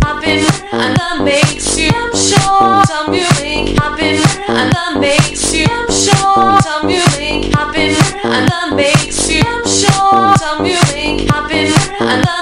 happen, and that makes you damn sure. Time you make happen, and that makes you damn sure. Time you make happen, and that makes you damn sure. Time you make happen, and that